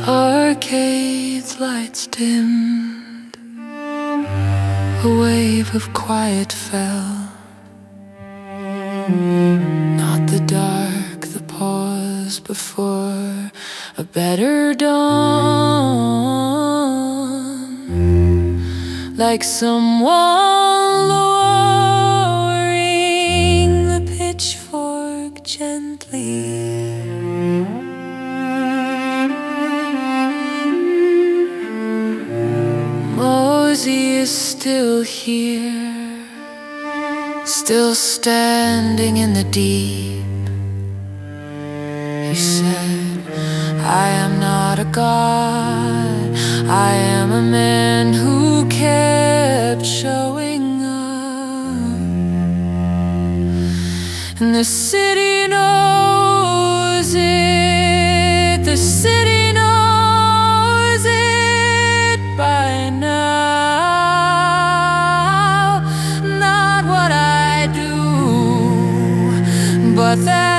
Arcade's lights dimmed, a wave of quiet fell. Not the dark, the pause before a better dawn, like someone lowering the pitchfork gently. Mosey is still here, still standing in the deep. He said, I am not a god, I am a man who kept showing up. And the city knows it, the city knows it by now. Not what I do, but that